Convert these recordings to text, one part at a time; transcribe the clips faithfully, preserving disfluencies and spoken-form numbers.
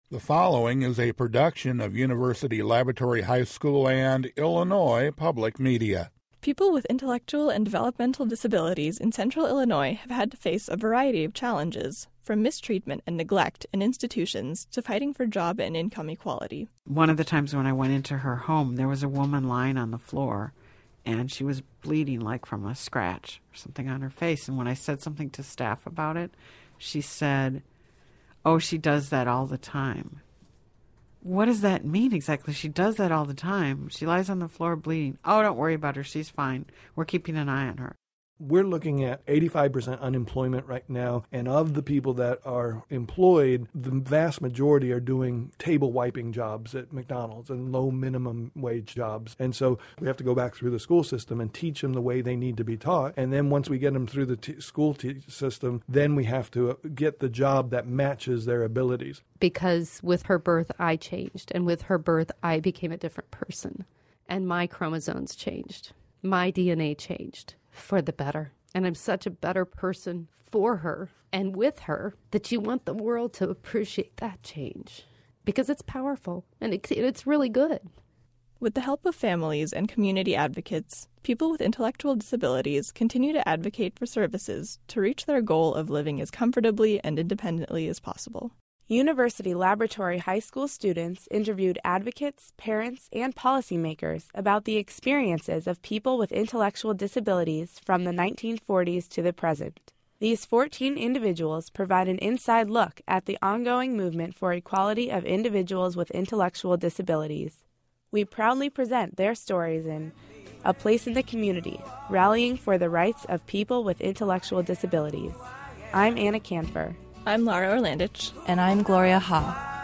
The following is a production of University Laboratory High School and Illinois Public Media. People with intellectual and developmental disabilities in central Illinois have had to face a variety of challenges, from mistreatment and neglect in institutions to fighting for job and income equality. One of the times when I went into her home, there was a woman lying on the floor, and she was bleeding like from a scratch or something on her face. And when I said something to staff about it, she said, "Oh, she does that all the time." What does that mean exactly? She does that all the time. She lies on the floor bleeding. Oh, don't worry about her. She's fine. We're keeping an eye on her. We're looking at eighty-five percent unemployment right now, and of the people that are employed, the vast majority are doing table wiping jobs at McDonald's and low minimum wage jobs. And so we have to go back through the school system and teach them the way they need to be taught. And then once we get them through the t- school t- system, then we have to get the job that matches their abilities. Because with her birth, I changed, and with her birth, I became a different person. And my chromosomes changed. My D N A changed. For the better. And I'm such a better person for her and with her that you want the world to appreciate that change because it's powerful and it, it's really good. With the help of families and community advocates, people with intellectual disabilities continue to advocate for services to reach their goal of living as comfortably and independently as possible. University Laboratory High School students interviewed advocates, parents, and policymakers about the experiences of people with intellectual disabilities from the nineteen forties to the present. These fourteen individuals provide an inside look at the ongoing movement for equality of individuals with intellectual disabilities. We proudly present their stories in A Place in the Community, Rallying for the Rights of People with Intellectual Disabilities. I'm Anna Canfer. I'm Laura Orlandich. And I'm Gloria Ha.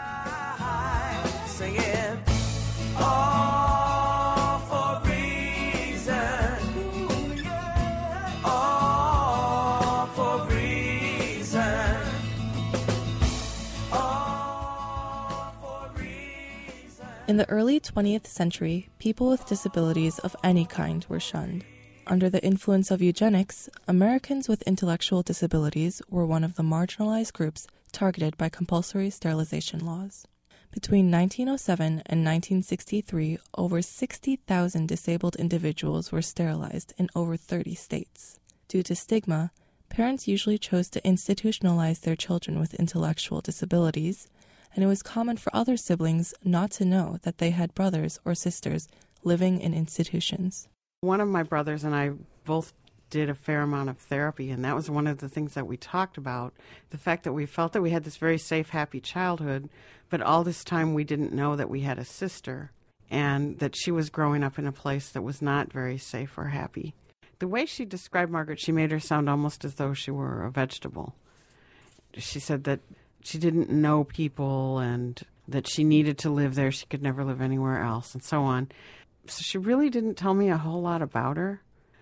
In the early twentieth century, people with disabilities of any kind were shunned. Under the influence of eugenics, Americans with intellectual disabilities were one of the marginalized groups targeted by compulsory sterilization laws. Between nineteen oh seven and nineteen sixty-three, over sixty thousand disabled individuals were sterilized in over thirty states. Due to stigma, parents usually chose to institutionalize their children with intellectual disabilities, and it was common for other siblings not to know that they had brothers or sisters living in institutions. One of my brothers and I both did a fair amount of therapy, and that was one of the things that we talked about, the fact that we felt that we had this very safe, happy childhood, but all this time we didn't know that we had a sister and that she was growing up in a place that was not very safe or happy. The way she described Margaret, she made her sound almost as though she were a vegetable. She said that she didn't know people and that she needed to live there. She could never live anywhere else and so on. So she really didn't tell me a whole lot about her,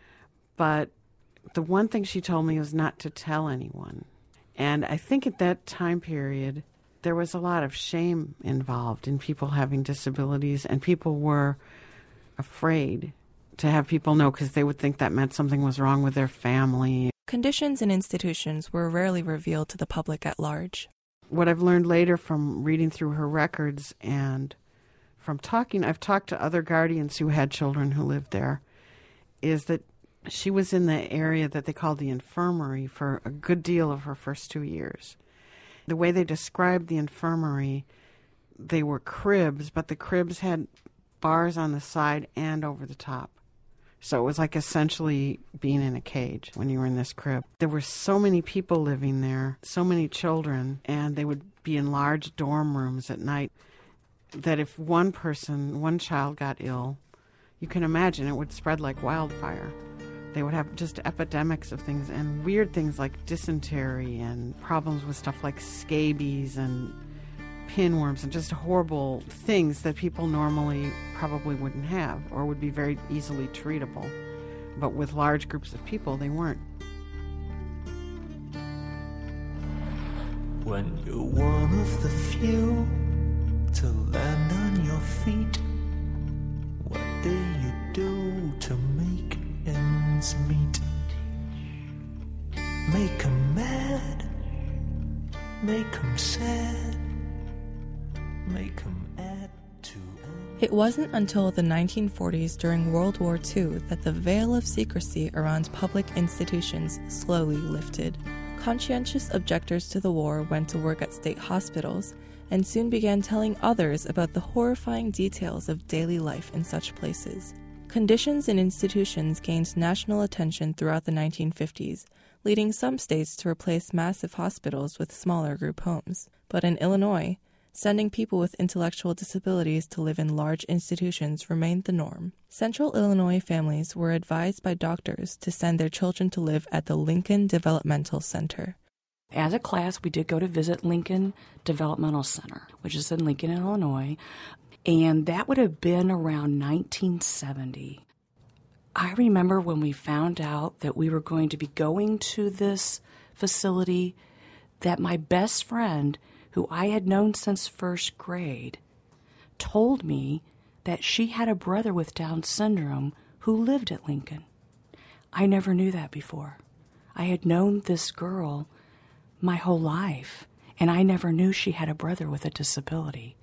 but the one thing she told me was not to tell anyone. And I think at that time period, there was a lot of shame involved in people having disabilities, and people were afraid to have people know because they would think that meant something was wrong with their family. Conditions in institutions were rarely revealed to the public at large. What I've learned later from reading through her records and from talking, I've talked to other guardians who had children who lived there, is that she was in the area that they called the infirmary for a good deal of her first two years. The way they described the infirmary, they were cribs, but the cribs had bars on the side and over the top. So it was like essentially being in a cage when you were in this crib. There were so many people living there, so many children, and they would be in large dorm rooms at night, that if one person, one child got ill, you can imagine it would spread like wildfire. They would have just epidemics of things and weird things like dysentery and problems with stuff like scabies and pinworms and just horrible things that people normally probably wouldn't have or would be very easily treatable. But with large groups of people, they weren't. When you're one of the few to land on your feet, what do you do to make ends meet? Make 'em mad, make 'em sad, make 'em add to it. It wasn't until the nineteen forties during World War Two that the veil of secrecy around public institutions slowly lifted. Conscientious objectors to the war went to work at state hospitals and soon began telling others about the horrifying details of daily life in such places. Conditions in institutions gained national attention throughout the nineteen fifties, leading some states to replace massive hospitals with smaller group homes. But in Illinois, sending people with intellectual disabilities to live in large institutions remained the norm. Central Illinois families were advised by doctors to send their children to live at the Lincoln Developmental Center. As a class, we did go to visit Lincoln Developmental Center, which is in Lincoln, Illinois, and that would have been around nineteen seventy. I remember when we found out that we were going to be going to this facility, that my best friend, who I had known since first grade, told me that she had a brother with Down syndrome who lived at Lincoln. I never knew that before. I had known this girl my whole life, and I never knew she had a brother with a disability.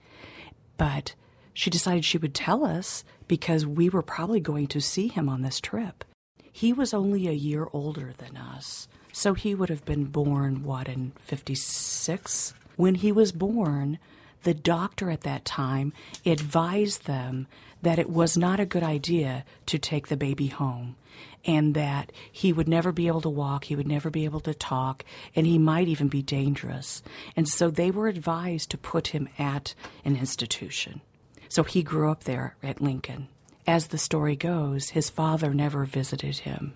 But she decided she would tell us because we were probably going to see him on this trip. He was only a year older than us, so he would have been born, what, in fifty-six? When he was born, the doctor at that time advised them that it was not a good idea to take the baby home, and that he would never be able to walk, he would never be able to talk, and he might even be dangerous. And so they were advised to put him at an institution. So he grew up there at Lincoln. As the story goes, his father never visited him.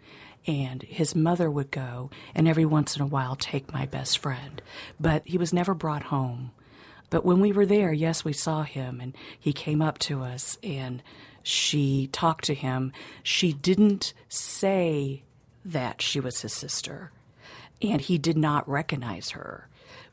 And his mother would go and every once in a while take my best friend. But he was never brought home. But when we were there, yes, we saw him, and he came up to us, and she talked to him. She didn't say that she was his sister, and he did not recognize her.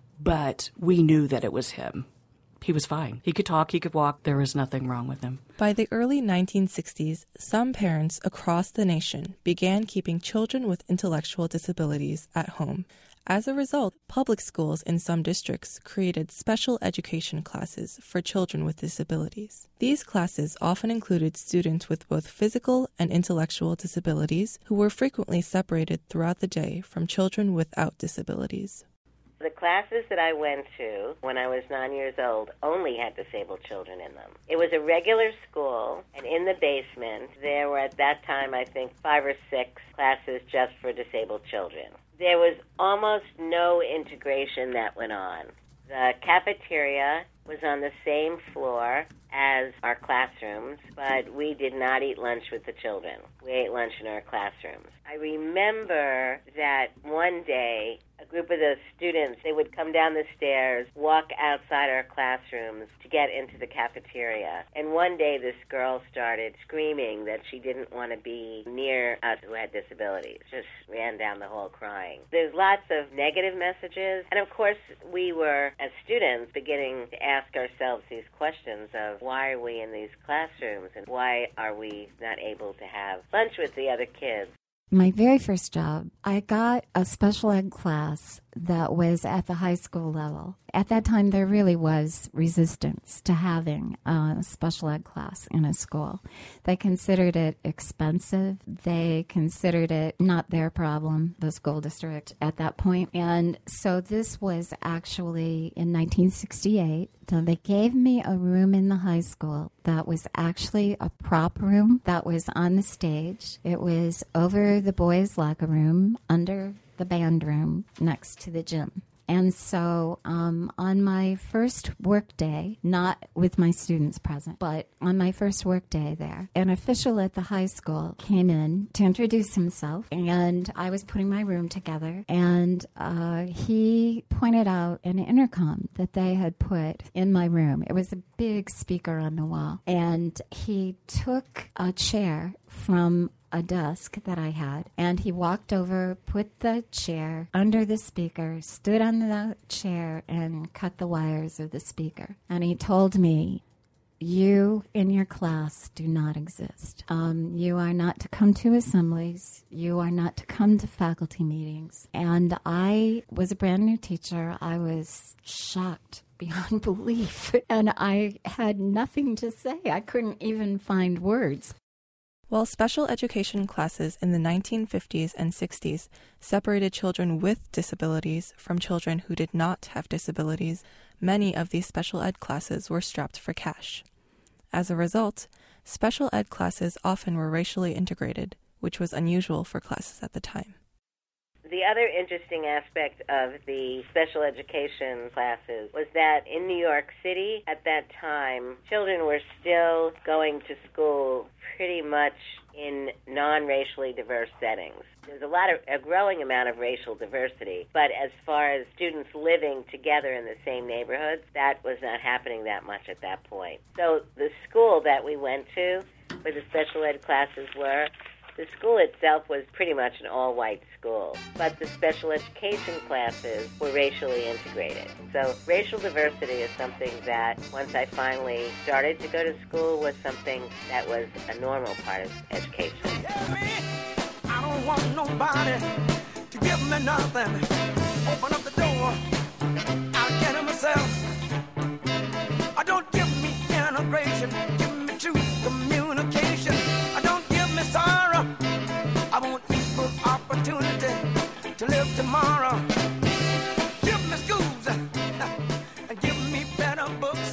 But we knew that it was him. He was fine. He could talk, he could walk. There was nothing wrong with him. By the early nineteen sixties, some parents across the nation began keeping children with intellectual disabilities at home. As a result, public schools in some districts created special education classes for children with disabilities. These classes often included students with both physical and intellectual disabilities who were frequently separated throughout the day from children without disabilities. The classes that I went to when I was nine years old only had disabled children in them. It was a regular school, and in the basement there were at that time, I think, five or six classes just for disabled children. There was almost no integration that went on. The cafeteria was on the same floor as our classrooms, but we did not eat lunch with the children. We ate lunch in our classrooms. I remember that one day, a group of the students, they would come down the stairs, walk outside our classrooms to get into the cafeteria. And one day this girl started screaming that she didn't want to be near us who had disabilities. Just ran down the hall crying. There's lots of negative messages. And of course, we were, as students, beginning to ask ourselves these questions of why are we in these classrooms and why are we not able to have lunch with the other kids? My very first job, I got a special ed class that was at the high school level. At that time, there really was resistance to having a special ed class in a school. They considered it expensive. They considered it not their problem, the school district at that point. And so this was actually in nineteen sixty-eight. So they gave me a room in the high school that was actually a prop room that was on the stage. It was over the boys' locker room, under the band room, next to the gym. And so um, on my first work day, not with my students present, but on my first work day there, an official at the high school came in to introduce himself, and I was putting my room together, and uh, he pointed out an intercom that they had put in my room. It was a big speaker on the wall, and he took a chair from a desk that I had, and he walked over, put the chair under the speaker, stood on the chair, and cut the wires of the speaker. And he told me, You in your class do not exist. Um, you are not to come to assemblies. You are not to come to faculty meetings. And I was a brand new teacher. I was shocked beyond belief. And I had nothing to say. I couldn't even find words. While special education classes in the nineteen fifties and sixties separated children with disabilities from children who did not have disabilities, many of these special ed classes were strapped for cash. As a result, special ed classes often were racially integrated, which was unusual for classes at the time. The other interesting aspect of the special education classes was that in New York City at that time, children were still going to school pretty much in non-racially diverse settings. There's a lot of a growing amount of racial diversity, but as far as students living together in the same neighborhoods, that was not happening that much at that point. So the school that we went to, where the special ed classes were, the school itself was pretty much an all-white school, but the special education classes were racially integrated. So racial diversity is something that, once I finally started to go to school, was something that was a normal part of education. Yeah, me, I don't want nobody to give me nothing. Open up the door, I'll get it myself. I don't give me integration, give me true communication. I don't give me sorrow. I want equal opportunity to live tomorrow. Give me schools and give me better books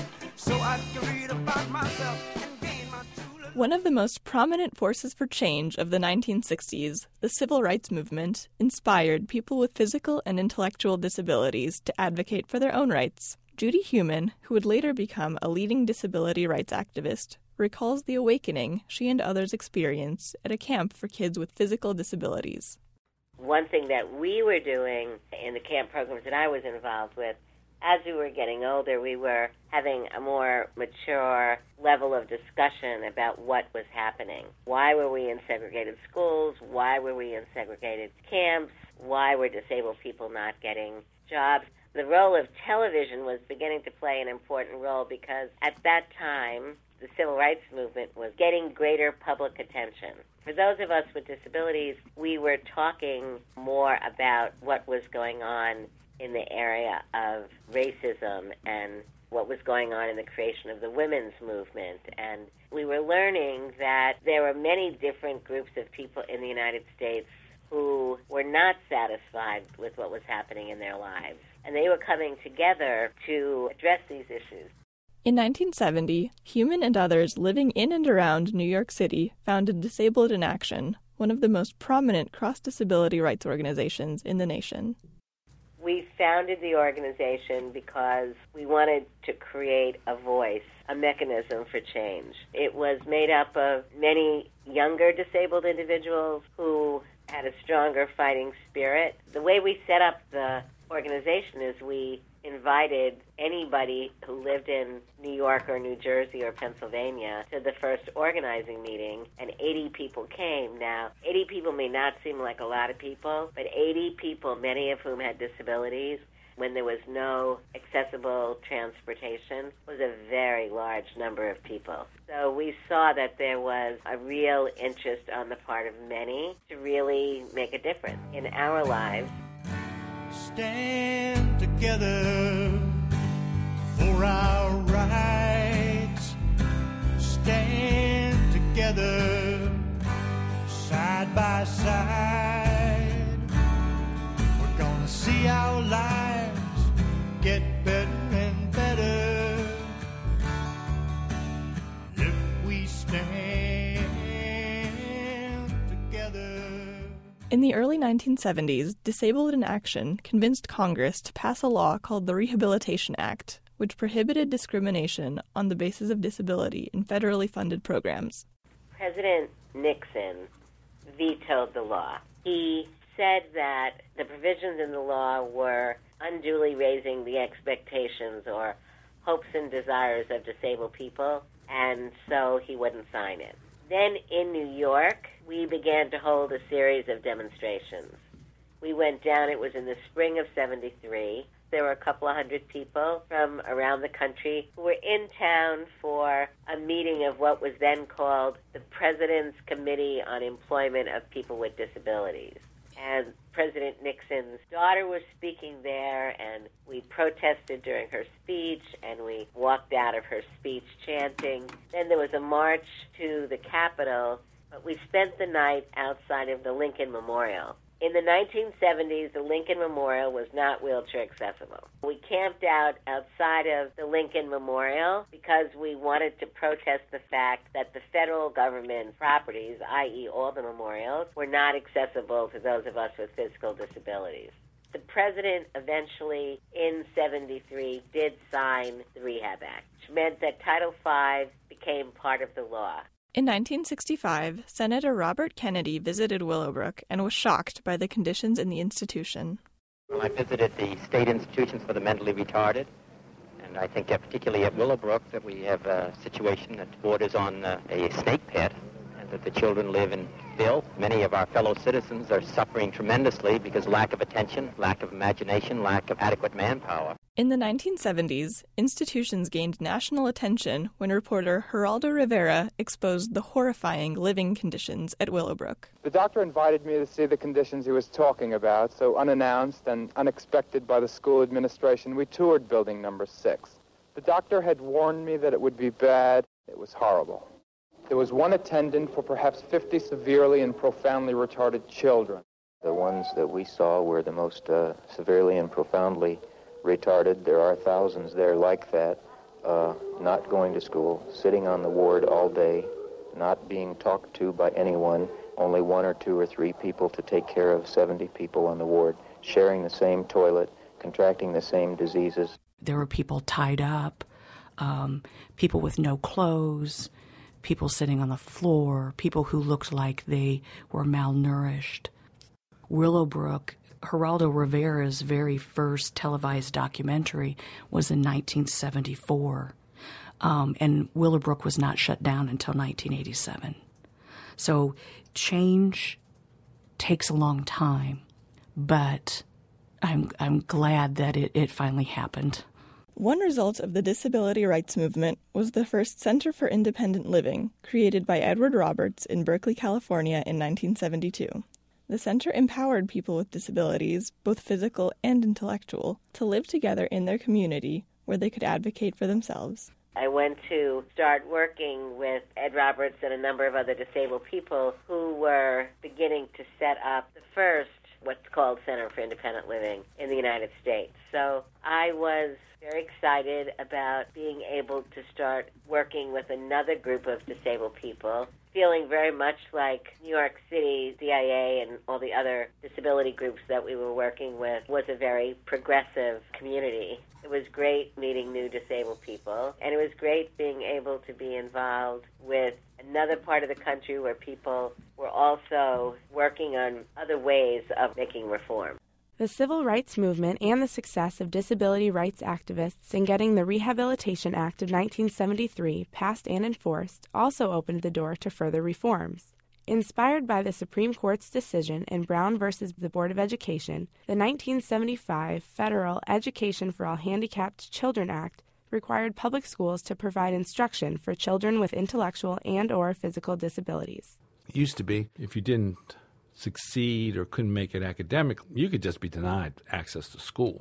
so I can read about myself and gain my true love. One of the most prominent forces for change of the nineteen sixties, the civil rights movement, inspired people with physical and intellectual disabilities to advocate for their own rights. Judy Heumann, who would later become a leading disability rights activist, recalls the awakening she and others experienced at a camp for kids with physical disabilities. One thing that we were doing in the camp programs that I was involved with, as we were getting older, we were having a more mature level of discussion about what was happening. Why were we in segregated schools? Why were we in segregated camps? Why were disabled people not getting jobs? The role of television was beginning to play an important role because at that time, the civil rights movement was getting greater public attention. For those of us with disabilities, we were talking more about what was going on in the area of racism and what was going on in the creation of the women's movement. And we were learning that there were many different groups of people in the United States who were not satisfied with what was happening in their lives. And they were coming together to address these issues. In nineteen seventy, Heumann and others living in and around New York City founded Disabled in Action, one of the most prominent cross-disability rights organizations in the nation. We founded the organization because we wanted to create a voice, a mechanism for change. It was made up of many younger disabled individuals who had a stronger fighting spirit. The way we set up the organization is we invited anybody who lived in New York or New Jersey or Pennsylvania to the first organizing meeting, and eighty people came. Now, eighty people may not seem like a lot of people, but eighty people, many of whom had disabilities, when there was no accessible transportation, was a very large number of people. So we saw that there was a real interest on the part of many to really make a difference in our lives. Stand together for our rights. Stand together side by side. We're gonna see our lives get better and better if we stand together. In the early nineteen seventies, Disabled in Action convinced Congress to pass a law called the Rehabilitation Act, which prohibited discrimination on the basis of disability in federally funded programs. President Nixon vetoed the law. He said that the provisions in the law were unduly raising the expectations or hopes and desires of disabled people, and so he wouldn't sign it. Then in New York, we began to hold a series of demonstrations. We went down, it was in the spring of seventy-three. There were a couple of hundred people from around the country who were in town for a meeting of what was then called the President's Committee on Employment of People with Disabilities. And President Nixon's daughter was speaking there, and we protested during her speech, and we walked out of her speech chanting. Then there was a march to the Capitol, but we spent the night outside of the Lincoln Memorial. In the nineteen seventies, the Lincoln Memorial was not wheelchair accessible. We camped out outside of the Lincoln Memorial because we wanted to protest the fact that the federal government properties, that is all the memorials, were not accessible to those of us with physical disabilities. The president eventually, in seventy-three, did sign the Rehab Act, which meant that Title five became part of the law. In nineteen sixty-five, Senator Robert Kennedy visited Willowbrook and was shocked by the conditions in the institution. Well, I visited the state institutions for the mentally retarded, and I think that particularly at Willowbrook that we have a situation that borders on uh, a snake pit, and that the children live in filth. Many of our fellow citizens are suffering tremendously because lack of attention, lack of imagination, lack of adequate manpower. In the nineteen seventies, institutions gained national attention when reporter Geraldo Rivera exposed the horrifying living conditions at Willowbrook. The doctor invited me to see the conditions he was talking about, so unannounced and unexpected by the school administration, we toured building number six. The doctor had warned me that it would be bad. It was horrible. There was one attendant for perhaps fifty severely and profoundly retarded children. The ones that we saw were the most uh, severely and profoundly retarded. There are thousands there like that, uh, not going to school, sitting on the ward all day, not being talked to by anyone, only one or two or three people to take care of seventy people on the ward, sharing the same toilet, contracting the same diseases. There were people tied up, um, people with no clothes, people sitting on the floor, people who looked like they were malnourished. Willowbrook, Geraldo Rivera's very first televised documentary was in nineteen seventy-four, um, and Willowbrook was not shut down until nineteen eighty-seven. So change takes a long time, but I'm I'm glad that it, it finally happened. One result of the disability rights movement was the first Center for Independent Living, created by Edward Roberts in Berkeley, California in nineteen seventy-two. The center empowered people with disabilities, both physical and intellectual, to live together in their community where they could advocate for themselves. I went to start working with Ed Roberts and a number of other disabled people who were beginning to set up the first what's called Center for Independent Living in the United States. So I was very excited about being able to start working with another group of disabled people, feeling very much like New York City, D I A, and all the other disability groups that we were working with was a very progressive community. It was great meeting new disabled people, and it was great being able to be involved with another part of the country where people were also working on other ways of making reform. The civil rights movement and the success of disability rights activists in getting the Rehabilitation Act of nineteen seventy-three passed and enforced also opened the door to further reforms. Inspired by the Supreme Court's decision in Brown versus the Board of Education, the nineteen seventy-five Federal Education for All Handicapped Children Act required public schools to provide instruction for children with intellectual and or physical disabilities. It used to be, if you didn't succeed or couldn't make it academically, you could just be denied access to school.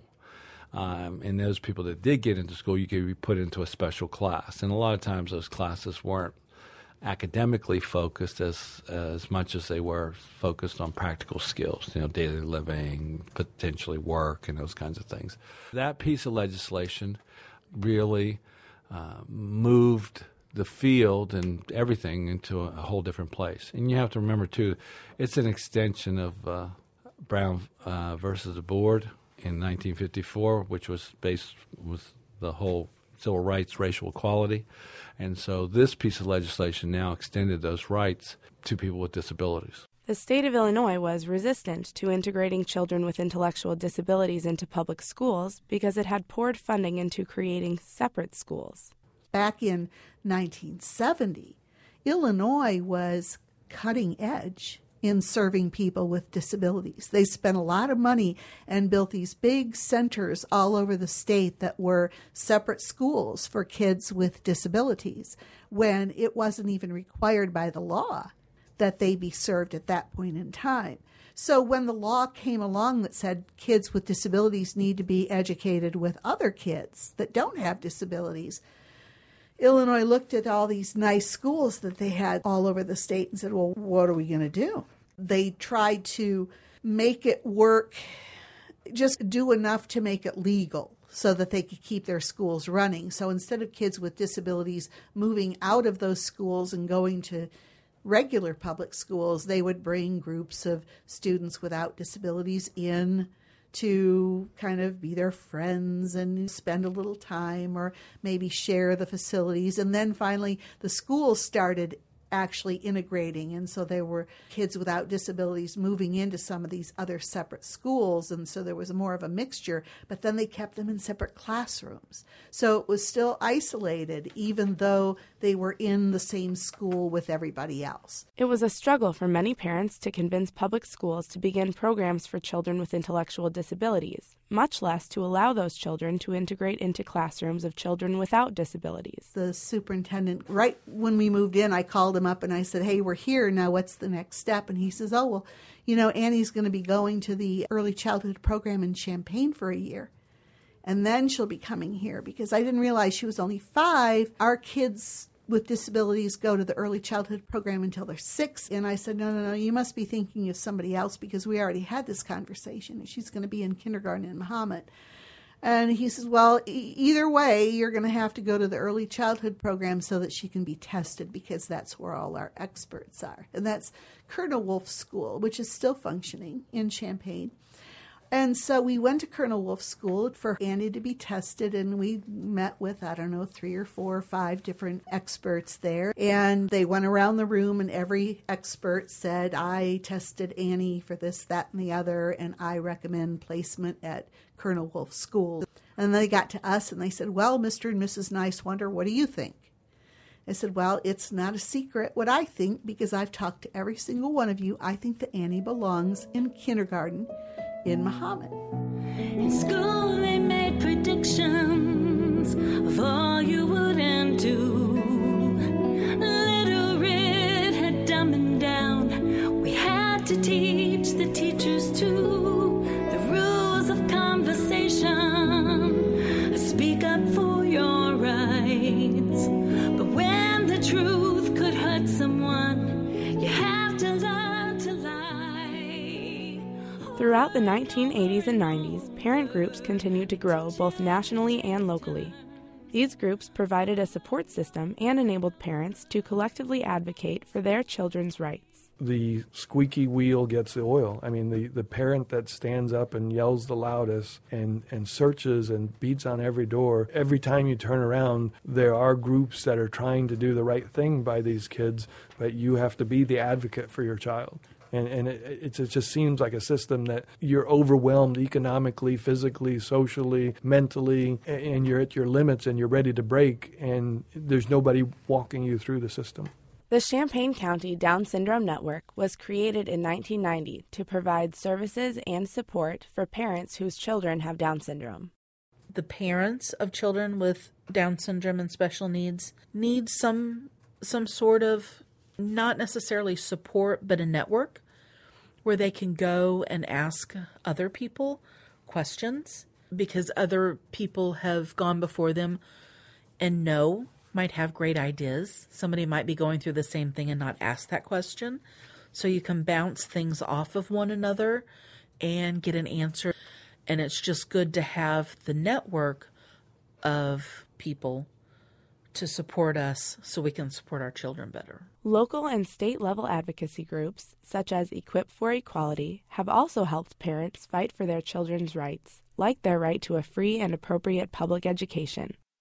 Um, and those people that did get into school, you could be put into a special class. And a lot of times those classes weren't academically focused as as much as they were focused on practical skills, you know, daily living, potentially work, and those kinds of things. That piece of legislation really uh, moved the field and everything into a, a whole different place. And you have to remember, too, it's an extension of uh, Brown uh, versus the Board in nineteen fifty-four, which was based with the whole civil rights, racial equality. And so this piece of legislation now extended those rights to people with disabilities. The state of Illinois was resistant to integrating children with intellectual disabilities into public schools because it had poured funding into creating separate schools. Back in nineteen seventy, Illinois was cutting edge in serving people with disabilities. They spent a lot of money and built these big centers all over the state that were separate schools for kids with disabilities, when it wasn't even required by the law that they be served at that point in time. So when the law came along that said kids with disabilities need to be educated with other kids that don't have disabilities, Illinois looked at all these nice schools that they had all over the state and said, well, what are we going to do? They tried to make it work, just do enough to make it legal so that they could keep their schools running. So instead of kids with disabilities moving out of those schools and going to regular public schools, they would bring groups of students without disabilities in to kind of be their friends and spend a little time or maybe share the facilities. And then finally, the schools started actually integrating. And so there were kids without disabilities moving into some of these other separate schools. And so there was more of a mixture, but then they kept them in separate classrooms. So it was still isolated, even though they were in the same school with everybody else. It was a struggle for many parents to convince public schools to begin programs for children with intellectual disabilities, much less to allow those children to integrate into classrooms of children without disabilities. The superintendent, right when we moved in, I called him up and I said, hey, we're here, now what's the next step? And he says, oh, well, you know, Annie's going to be going to the early childhood program in Champaign for a year. And then she'll be coming here, because I didn't realize she was only five. Our kids with disabilities go to the early childhood program until they're six. And I said, no, no, no, you must be thinking of somebody else, because we already had this conversation. And she's going to be in kindergarten in Mahomet. And he says, well, e- either way, you're going to have to go to the early childhood program so that she can be tested, because that's where all our experts are. And that's Colonel Wolfe School, which is still functioning in Champaign. And so we went to Colonel Wolfe School for Annie to be tested, and we met with, I don't know, three or four or five different experts there. And they went around the room, and every expert said, I tested Annie for this, that, and the other, and I recommend placement at Colonel Wolfe School. And they got to us, and they said, well, Mister and Missus Nicewander, what do you think? I said, well, it's not a secret what I think, because I've talked to every single one of you. I think that Annie belongs in kindergarten in Mahomet. In school they made predictions of all you wouldn't do. Little Red had dumbing down. We had to teach the teachers too the rules of conversation. Speak up for your rights. But when the truth could hurt someone, you have to learn to lie. Throughout the nineteen eighties and nineties, parent groups continued to grow both nationally and locally. These groups provided a support system and enabled parents to collectively advocate for their children's rights. The squeaky wheel gets the oil. I mean, the, the parent that stands up and yells the loudest and, and searches and beats on every door, every time you turn around, there are groups that are trying to do the right thing by these kids, but you have to be the advocate for your child. And, and it, it, it just seems like a system that you're overwhelmed economically, physically, socially, mentally, and you're at your limits and you're ready to break, and there's nobody walking you through the system. The Champaign County Down Syndrome Network was created in nineteen ninety to provide services and support for parents whose children have Down syndrome. The parents of children with Down syndrome and special needs need some some sort of, not necessarily support, but a network where they can go and ask other people questions, because other people have gone before them and know, might have great ideas. Somebody might be going through the same thing and not ask that question. So you can bounce things off of one another and get an answer. And it's just good to have the network of people to support us so we can support our children better. Local and state-level advocacy groups, such as Equip for Equality, have also helped parents fight for their children's rights, like their right to a free and appropriate public education.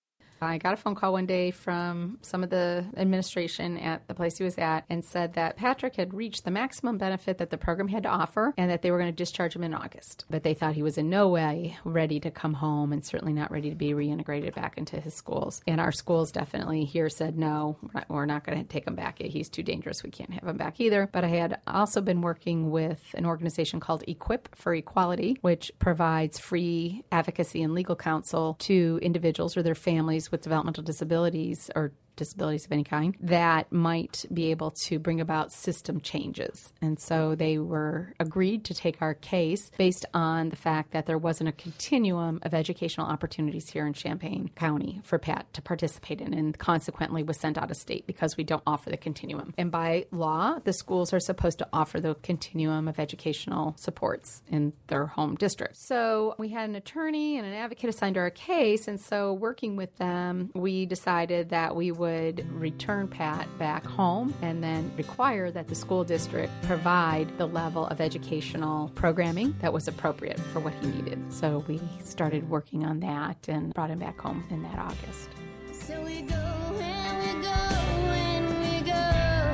I got a phone call one day from some of the administration at the place he was at and said that Patrick had reached the maximum benefit that the program had to offer and that they were going to discharge him in August. But they thought he was in no way ready to come home and certainly not ready to be reintegrated back into his schools. And our schools definitely here said, no, we're not, we're not going to take him back. He's too dangerous. We can't have him back either. But I had also been working with an organization called Equip for Equality, which provides free advocacy and legal counsel to individuals or their families with developmental disabilities or disabilities of any kind that might be able to bring about system changes. And so they were agreed to take our case based on the fact that there wasn't a continuum of educational opportunities here in Champaign County for Pat to participate in, and consequently was sent out of state because we don't offer the continuum. And by law, the schools are supposed to offer the continuum of educational supports in their home district. So we had an attorney and an advocate assigned to our case, and so working with them, we decided that we would would return Pat back home and then require that the school district provide the level of educational programming that was appropriate for what he needed. So we started working on that and brought him back home in that August. So we go and we go and we go.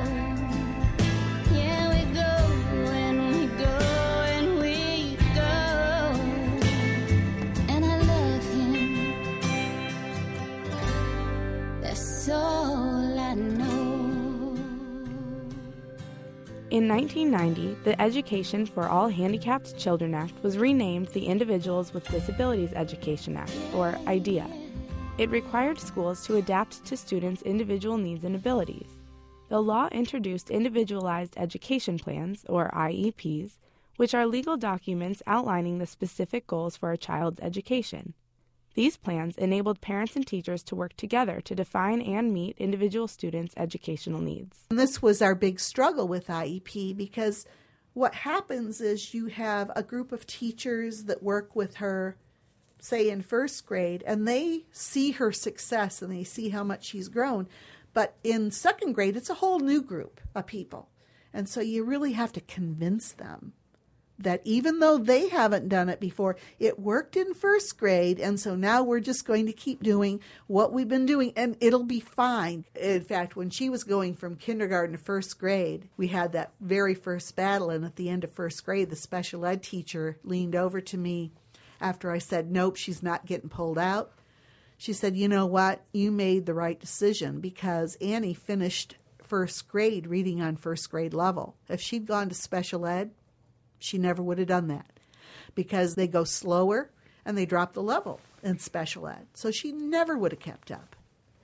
Yeah, we go and we go and we go. And I love him. That's all I know. In nineteen ninety, the Education for All Handicapped Children Act was renamed the Individuals with Disabilities Education Act, or IDEA. It required schools to adapt to students' individual needs and abilities. The law introduced individualized education plans, or I E Ps, which are legal documents outlining the specific goals for a child's education. These plans enabled parents and teachers to work together to define and meet individual students' educational needs. And this was our big struggle with I E P, because what happens is you have a group of teachers that work with her, say in first grade, and they see her success and they see how much she's grown. But in second grade, it's a whole new group of people. And so you really have to convince them that even though they haven't done it before, it worked in first grade, and so now we're just going to keep doing what we've been doing, and it'll be fine. In fact, when she was going from kindergarten to first grade, we had that very first battle, and at the end of first grade, the special ed teacher leaned over to me after I said, nope, she's not getting pulled out. She said, you know what? You made the right decision, because Annie finished first grade reading on first grade level. If she'd gone to special ed, she never would have done that, because they go slower and they drop the level in special ed. So she never would have kept up.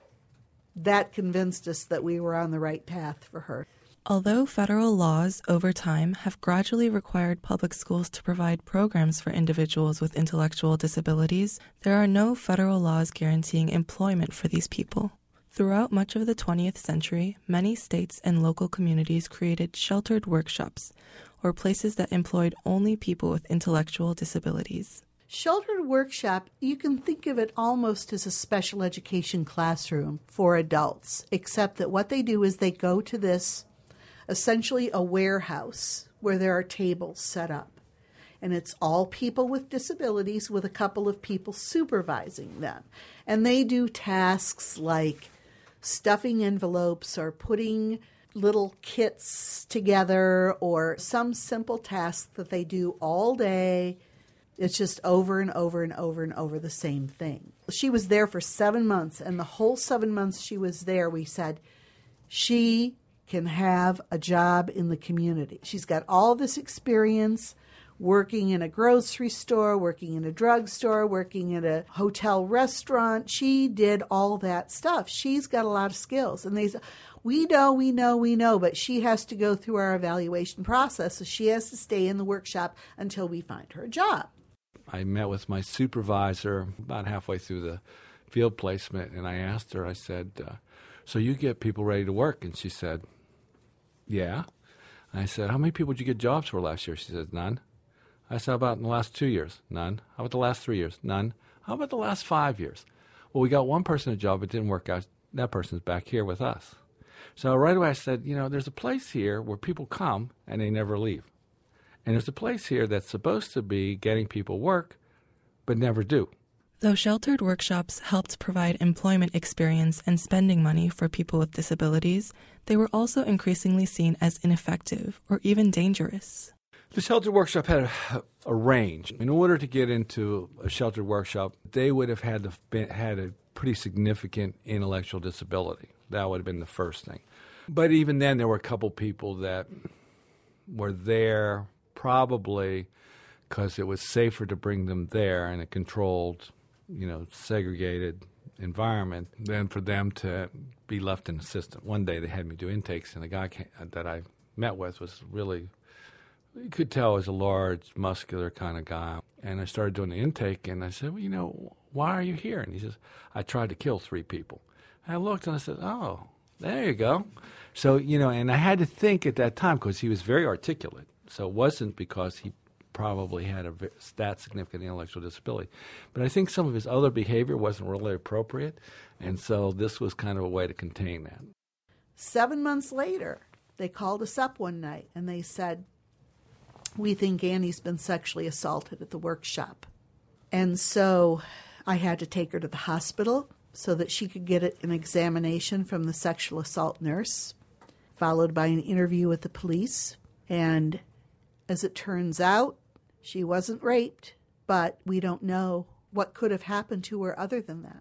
That convinced us that we were on the right path for her. Although federal laws over time have gradually required public schools to provide programs for individuals with intellectual disabilities, there are no federal laws guaranteeing employment for these people. Throughout much of the twentieth century, many states and local communities created sheltered workshops, or places that employed only people with intellectual disabilities. Sheltered workshop, you can think of it almost as a special education classroom for adults, except that what they do is they go to this, essentially a warehouse, where there are tables set up. And it's all people with disabilities with a couple of people supervising them. And they do tasks like stuffing envelopes or putting little kits together, or some simple task that they do all day. It's just over and over and over and over the same thing. She was there for seven months, and the whole seven months she was there, we said, she can have a job in the community. She's got all this experience working in a grocery store, working in a drugstore, working at a hotel restaurant. She did all that stuff. She's got a lot of skills. And they said, we know, we know, we know, but she has to go through our evaluation process, so she has to stay in the workshop until we find her a job. I met with my supervisor about halfway through the field placement, and I asked her, I said, uh, so you get people ready to work? And she said, yeah. And I said, how many people did you get jobs for last year? She said, none. I said, how about in the last two years? None. How about the last three years? None. How about the last five years? Well, we got one person a job, it didn't work out. That person's back here with us. So right away I said, you know, there's a place here where people come and they never leave. And there's a place here that's supposed to be getting people work, but never do. Though sheltered workshops helped provide employment experience and spending money for people with disabilities, they were also increasingly seen as ineffective or even dangerous. The sheltered workshop had a, a range. In order to get into a sheltered workshop, they would have had to been, had a pretty significant intellectual disability. That would have been the first thing. But even then, there were a couple people that were there probably because it was safer to bring them there in a controlled, you know, segregated environment than for them to be left in the system. One day they had me do intakes, and the guy came, that I met with was really, you could tell was a large, muscular kind of guy. And I started doing the intake, and I said, well, you know, why are you here? And he says, I tried to kill three people. And I looked, and I said, oh, there you go. So, you know, and I had to think at that time because he was very articulate. So it wasn't because he probably had a that significant intellectual disability. But I think some of his other behavior wasn't really appropriate, and so this was kind of a way to contain that. Seven months later, they called us up one night, and they said, we think Annie's been sexually assaulted at the workshop. And so I had to take her to the hospital so that she could get an examination from the sexual assault nurse, followed by an interview with the police. And as it turns out, she wasn't raped, but we don't know what could have happened to her other than that.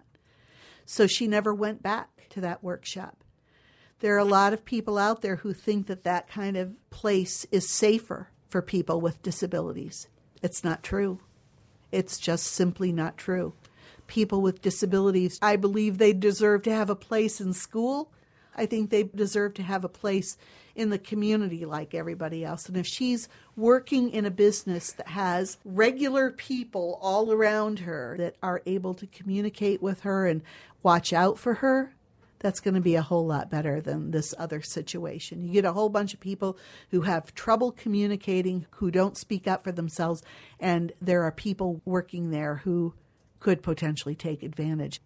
So she never went back to that workshop. There are a lot of people out there who think that that kind of place is safer for people with disabilities. It's not true. It's just simply not true. People with disabilities, I believe they deserve to have a place in school. I think they deserve to have a place in the community like everybody else. And if she's working in a business that has regular people all around her that are able to communicate with her and watch out for her, that's going to be a whole lot better than this other situation. You get a whole bunch of people who have trouble communicating, who don't speak up for themselves, and there are people working there who could potentially take advantage.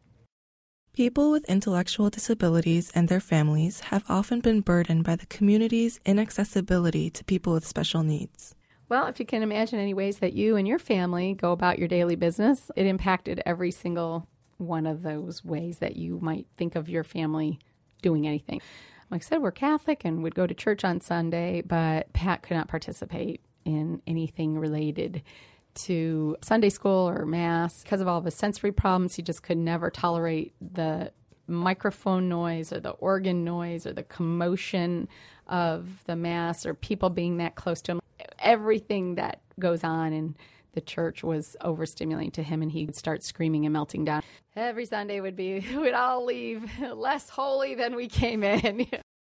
People with intellectual disabilities and their families have often been burdened by the community's inaccessibility to people with special needs. Well, if you can imagine any ways that you and your family go about your daily business, it impacted every single one of those ways that you might think of your family doing anything. Like I said, we're Catholic and would go to church on Sunday, but Pat could not participate in anything related to Sunday school or Mass. Because of all of his sensory problems, he just could never tolerate the microphone noise or the organ noise or the commotion of the Mass or people being that close to him. Everything that goes on in the church was overstimulating to him, and he would start screaming and melting down. Every Sunday would be, we'd all leave less holy than we came in.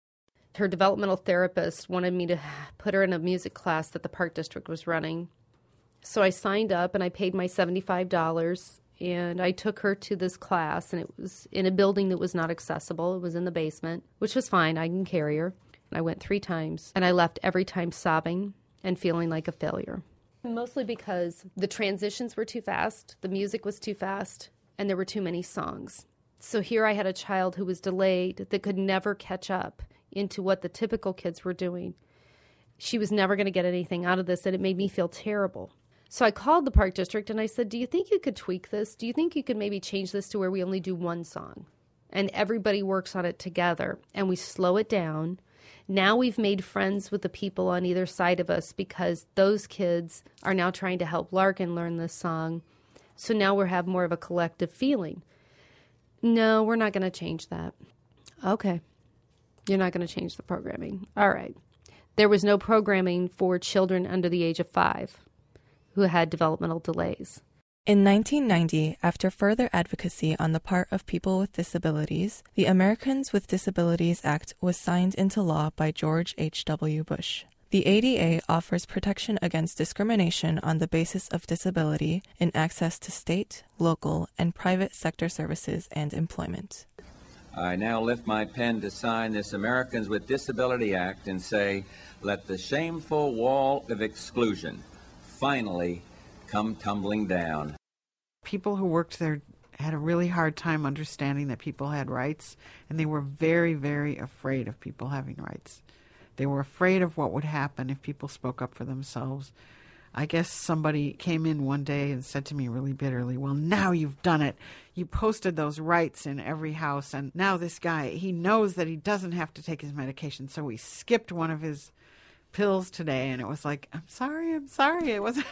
Her developmental therapist wanted me to put her in a music class that the Park District was running. So I signed up and I paid my seventy-five dollars, and I took her to this class, and it was in a building that was not accessible. It was in the basement, which was fine. I can carry her. I went three times, and I left every time sobbing and feeling like a failure. Mostly because the transitions were too fast, the music was too fast, and there were too many songs. So here I had a child who was delayed that could never catch up into what the typical kids were doing. She was never going to get anything out of this, and it made me feel terrible. So I called the Park District and I said, do you think you could tweak this? Do you think you could maybe change this to where we only do one song and everybody works on it together and we slow it down? Now we've made friends with the people on either side of us because those kids are now trying to help Larkin learn this song. So now we have more of a collective feeling. No, we're not going to change that. Okay. You're not going to change the programming. All right. There was no programming for children under the age of five who had developmental delays. In nineteen ninety, after further advocacy on the part of people with disabilities, the Americans with Disabilities Act was signed into law by George H W Bush. The A D A offers protection against discrimination on the basis of disability in access to state, local, and private sector services and employment. I now lift my pen to sign this Americans with Disability Act and say, let the shameful wall of exclusion finally come tumbling down. People who worked there had a really hard time understanding that people had rights, and they were very, very afraid of people having rights. They were afraid of what would happen if people spoke up for themselves. I guess somebody came in one day and said to me really bitterly, well, now you've done it. You posted those rights in every house, and now this guy, he knows that he doesn't have to take his medication, so he skipped one of his pills today. And it was like, I'm sorry, I'm sorry. It wasn't.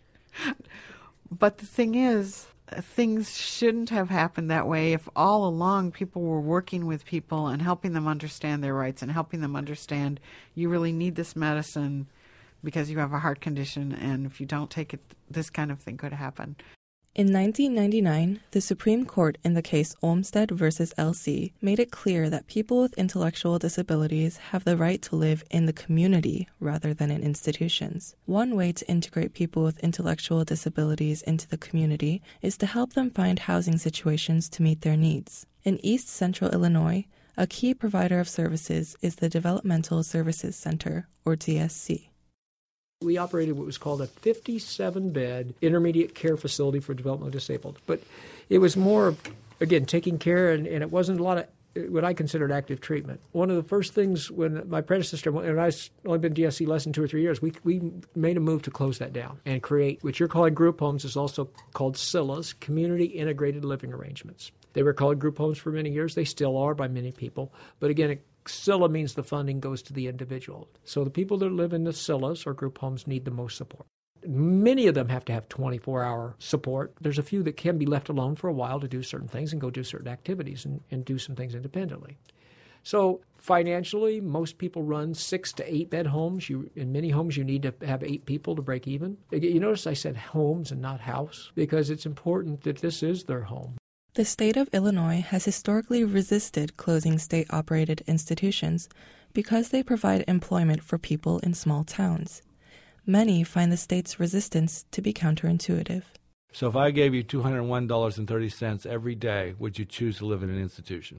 But the thing is, things shouldn't have happened that way if all along people were working with people and helping them understand their rights and helping them understand you really need this medicine because you have a heart condition, and if you don't take it, this kind of thing could happen. In nineteen ninety-nine, the Supreme Court in the case Olmstead versus L C made it clear that people with intellectual disabilities have the right to live in the community rather than in institutions. One way to integrate people with intellectual disabilities into the community is to help them find housing situations to meet their needs. In East Central Illinois, a key provider of services is the Developmental Services Center, or D S C. We operated what was called a fifty-seven bed intermediate care facility for developmentally disabled. But it was more, again, taking care, and, and it wasn't a lot of what I considered active treatment. One of the first things when my predecessor, and I've only been D S C less than two or three years, we we made a move to close that down and create what you're calling group homes is also called C I L As, Community Integrated Living Arrangements. They were called group homes for many years. They still are by many people. But again, it C I L A means the funding goes to the individual. So the people that live in the C I L As or group homes need the most support. Many of them have to have twenty-four hour support. There's a few that can be left alone for a while to do certain things and go do certain activities and, and do some things independently. So financially, most people run six to eight bed homes. You, in many homes, you need to have eight people to break even. You notice I said homes and not house because it's important that this is their home. The state of Illinois has historically resisted closing state-operated institutions because they provide employment for people in small towns. Many find the state's resistance to be counterintuitive. So if I gave you two hundred one dollars and thirty cents every day, would you choose to live in an institution?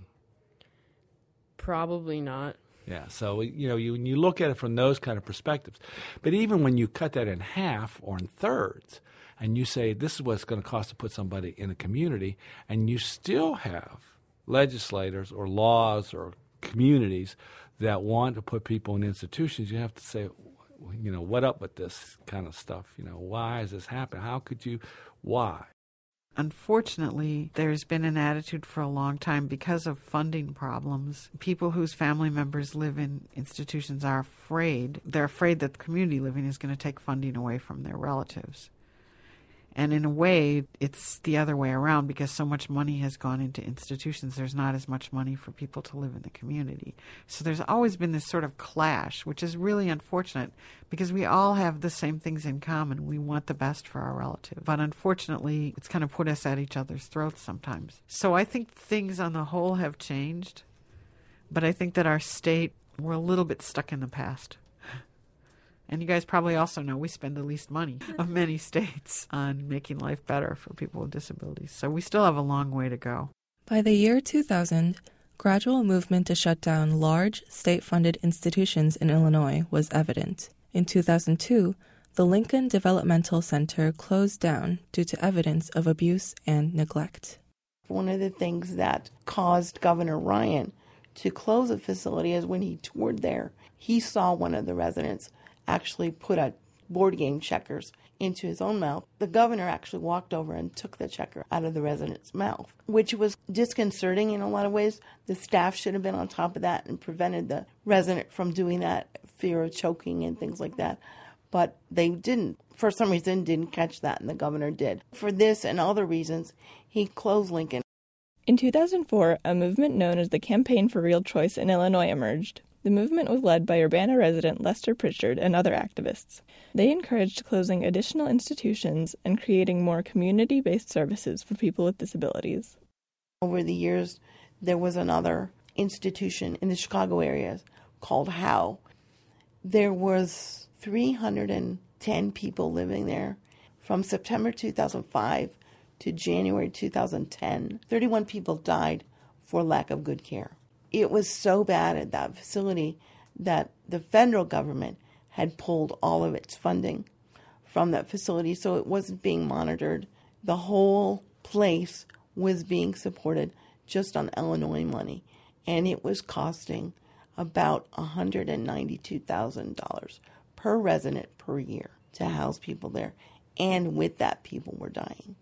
Probably not. Yeah, so you know, you, when you look at it from those kind of perspectives, but even when you cut that in half or in thirds, and you say this is what it's going to cost to put somebody in a community, and you still have legislators or laws or communities that want to put people in institutions, you have to say, you know, what up with this kind of stuff? You know, why is this happening? How could you, why? Unfortunately, there's been an attitude for a long time because of funding problems. People whose family members live in institutions are afraid. They're afraid that the community living is going to take funding away from their relatives. And in a way, it's the other way around because so much money has gone into institutions, there's not as much money for people to live in the community. So there's always been this sort of clash, which is really unfortunate because we all have the same things in common. We want the best for our relatives. But unfortunately, it's kind of put us at each other's throats sometimes. So I think things on the whole have changed, but I think that our state, we're a little bit stuck in the past. And you guys probably also know we spend the least money of many states on making life better for people with disabilities. So we still have a long way to go. By the year two thousand, gradual movement to shut down large state-funded institutions in Illinois was evident. In two thousand two, the Lincoln Developmental Center closed down due to evidence of abuse and neglect. One of the things that caused Governor Ryan to close a facility is when he toured there, he saw one of the residents actually put a board game checkers into his own mouth. The governor actually walked over and took the checker out of the resident's mouth, which was disconcerting in a lot of ways. The staff should have been on top of that and prevented the resident from doing that, fear of choking and things like that. But they didn't, for some reason, didn't catch that, and the governor did. For this and other reasons, he closed Lincoln. In two thousand four, a movement known as the Campaign for Real Choice in Illinois emerged. The movement was led by Urbana resident Lester Pritchard and other activists. They encouraged closing additional institutions and creating more community-based services for people with disabilities. Over the years, there was another institution in the Chicago area called Howe. There was three hundred ten people living there. From September two thousand five to January two thousand ten, thirty-one people died for lack of good care. It was so bad at that facility that the federal government had pulled all of its funding from that facility, so it wasn't being monitored. The whole place was being supported just on Illinois money, and it was costing about one hundred ninety-two thousand dollars per resident per year to house people there. And with that, people were dying.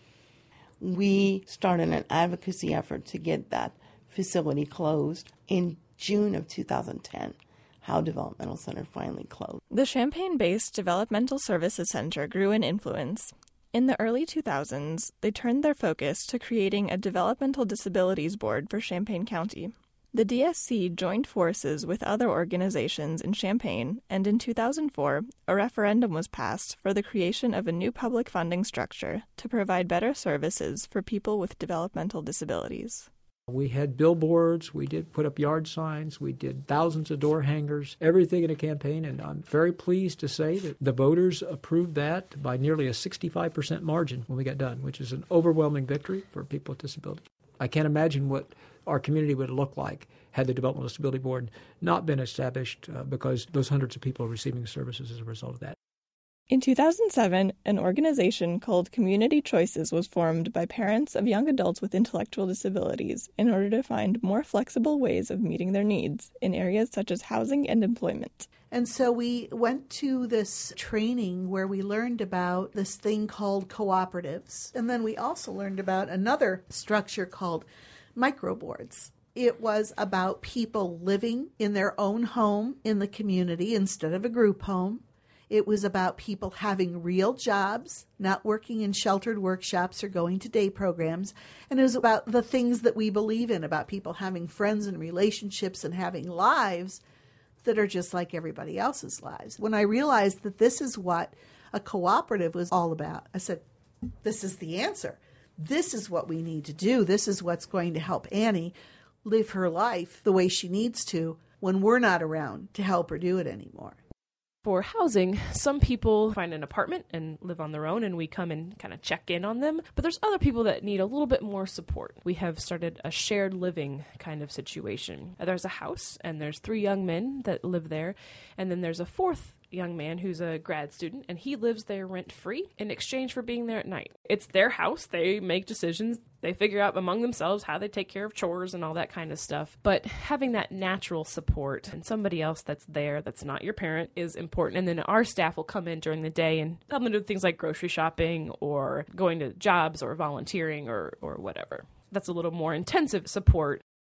We started an advocacy effort to get that facility closed in June of two thousand ten. Howe Developmental Center finally closed. The Champaign-based Developmental Services Center grew in influence. In the early two thousands, they turned their focus to creating a Developmental Disabilities Board for Champaign County. The D S C joined forces with other organizations in Champaign, and in two thousand four, a referendum was passed for the creation of a new public funding structure to provide better services for people with developmental disabilities. We had billboards, we did put up yard signs, we did thousands of door hangers, everything in a campaign, and I'm very pleased to say that the voters approved that by nearly a sixty-five percent margin when we got done, which is an overwhelming victory for people with disabilities. I can't imagine what our community would look like had the Developmental Disability Board not been established uh, because those hundreds of people are receiving services as a result of that. In two thousand seven, an organization called Community Choices was formed by parents of young adults with intellectual disabilities in order to find more flexible ways of meeting their needs in areas such as housing and employment. And so we went to this training where we learned about this thing called cooperatives. And then we also learned about another structure called microboards. It was about people living in their own home in the community instead of a group home. It was about people having real jobs, not working in sheltered workshops or going to day programs. And it was about the things that we believe in, about people having friends and relationships and having lives that are just like everybody else's lives. When I realized that this is what a cooperative was all about, I said, this is the answer. This is what we need to do. This is what's going to help Annie live her life the way she needs to when we're not around to help her do it anymore. For housing, some people find an apartment and live on their own, and we come and kind of check in on them. But there's other people that need a little bit more support. We have started a shared living kind of situation. There's a house, and there's three young men that live there, and then there's a fourth young man who's a grad student, and he lives there rent-free in exchange for being there at night. It's their house. They make decisions. They figure out among themselves how they take care of chores and all that kind of stuff. But having that natural support and somebody else that's there that's not your parent is important. And then our staff will come in during the day and help them do things like grocery shopping or going to jobs or volunteering or, or whatever. That's a little more intensive support.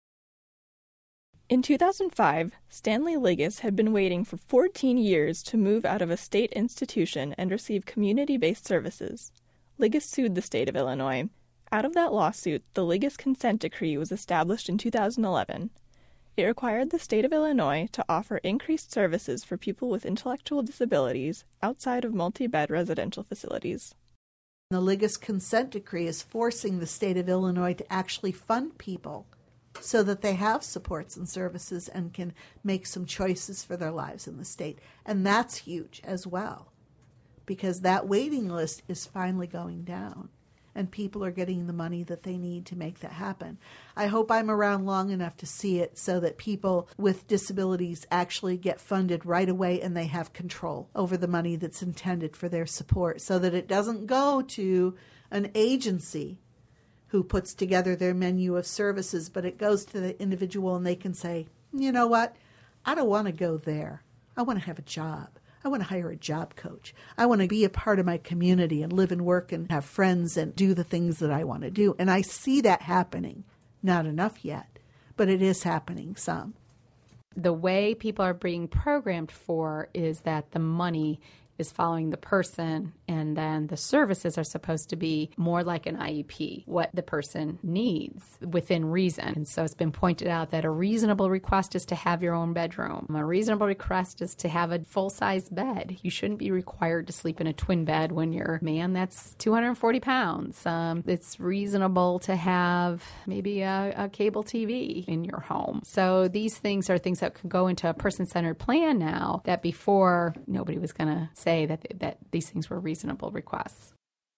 In two thousand five, Stanley Liggis had been waiting for fourteen years to move out of a state institution and receive community-based services. Liggis sued the state of Illinois. Out of that lawsuit, the Liggis Consent Decree was established in two thousand eleven. It required the state of Illinois to offer increased services for people with intellectual disabilities outside of multi-bed residential facilities. The Liggis Consent Decree is forcing the state of Illinois to actually fund people so that they have supports and services and can make some choices for their lives in the state. And that's huge as well, because that waiting list is finally going down, and people are getting the money that they need to make that happen. I hope I'm around long enough to see it so that people with disabilities actually get funded right away and they have control over the money that's intended for their support, so that it doesn't go to an agency who puts together their menu of services, but it goes to the individual and they can say, you know what, I don't want to go there. I want to have a job. I want to hire a job coach. I want to be a part of my community and live and work and have friends and do the things that I want to do. And I see that happening. Not enough yet, but it is happening some. The way people are being programmed for is that the money is following the person, and then the services are supposed to be more like an I E P, what the person needs within reason. And so it's been pointed out that a reasonable request is to have your own bedroom. A reasonable request is to have a full-size bed. You shouldn't be required to sleep in a twin bed when you're a man that's two hundred forty pounds. Um, it's reasonable to have maybe a, a cable T V in your home. So these things are things that could go into a person-centered plan now that before nobody was going to say that that these things were reasonable requests.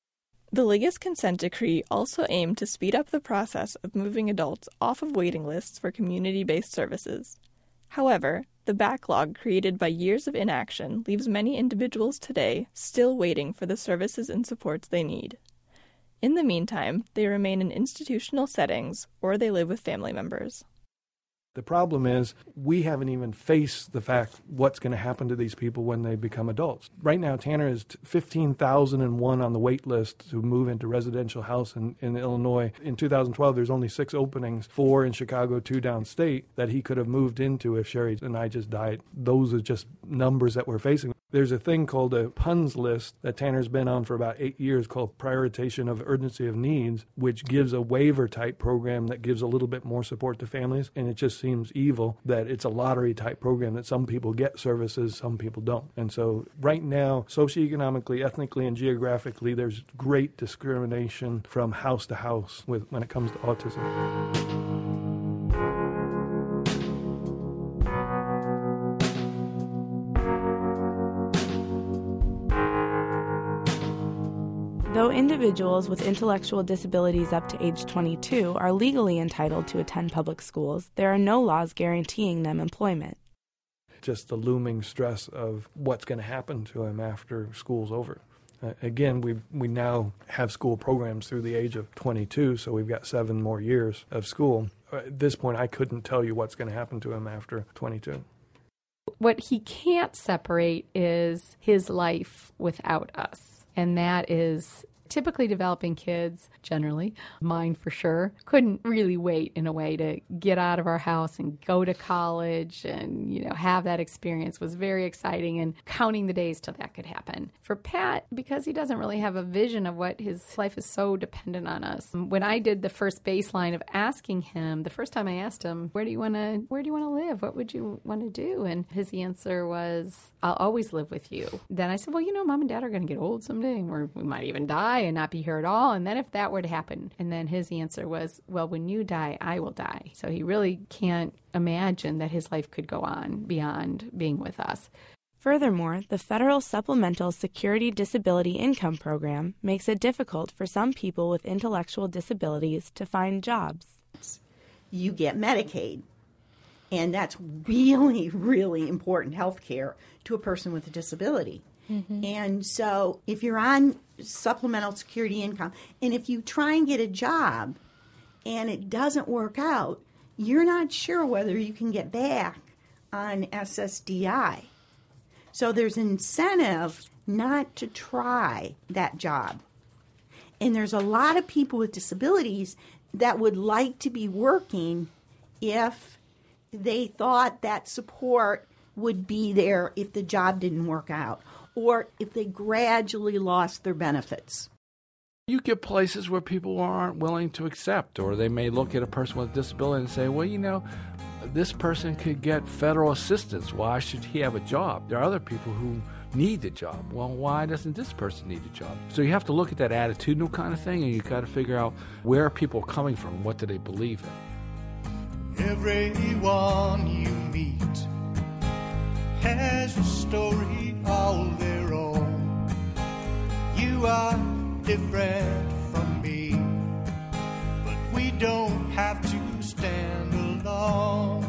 The Liggis Consent Decree also aimed to speed up the process of moving adults off of waiting lists for community-based services. However, the backlog created by years of inaction leaves many individuals today still waiting for the services and supports they need. In the meantime, they remain in institutional settings or they live with family members. The problem is we haven't even faced the fact what's going to happen to these people when they become adults. Right now, Tanner is fifteen thousand one on the wait list to move into residential house in, in Illinois. In two thousand twelve, there's only six openings, four in Chicago, two downstate, that he could have moved into if Sherry and I just died. Those are just numbers that we're facing. There's a thing called a P U N S list that Tanner's been on for about eight years called Prioritization of Urgency of Needs, which gives a waiver-type program that gives a little bit more support to families, and it just seems evil that it's a lottery-type program that some people get services, some people don't. And so right now, socioeconomically, ethnically, and geographically, there's great discrimination from house to house with when it comes to autism. Though individuals with intellectual disabilities up to age twenty-two are legally entitled to attend public schools, there are no laws guaranteeing them employment. Just the looming stress of what's going to happen to him after school's over. Uh, again, we we now have school programs through the age of twenty-two, so we've got seven more years of school. At this point, I couldn't tell you what's going to happen to him after twenty-two. What he can't separate is his life without us. And that is typically developing kids, generally, mine for sure, couldn't really wait in a way to get out of our house and go to college and, you know, have that experience was very exciting and counting the days till that could happen. For Pat, because he doesn't really have a vision of what his life is so dependent on us. When I did the first baseline of asking him, the first time I asked him, where do you want to, where do you want to live? What would you want to do? And his answer was, I'll always live with you. Then I said, well, you know, mom and dad are going to get old someday, or we might even die and not be here at all. And then if that were to happen, and then his answer was, well, when you die, I will die. So he really can't imagine that his life could go on beyond being with us. Furthermore, the Federal Supplemental Security Disability Income Program makes it difficult for some people with intellectual disabilities to find jobs. You get Medicaid, and that's really, really important health care to a person with a disability. Mm-hmm. And so if you're on supplemental security income, and if you try and get a job and it doesn't work out, you're not sure whether you can get back on S S D I. So there's incentive not to try that job. And there's a lot of people with disabilities that would like to be working if they thought that support would be there if the job didn't work out, or if they gradually lost their benefits. You get places where people aren't willing to accept, or they may look at a person with a disability and say, well, you know, this person could get federal assistance. Why should he have a job? There are other people who need the job. Well, why doesn't this person need a job? So you have to look at that attitudinal kind of thing, and you got to figure out where are people coming from, what do they believe in. Everyone you meet has a story all their own. You are different from me, but we don't have to stand alone.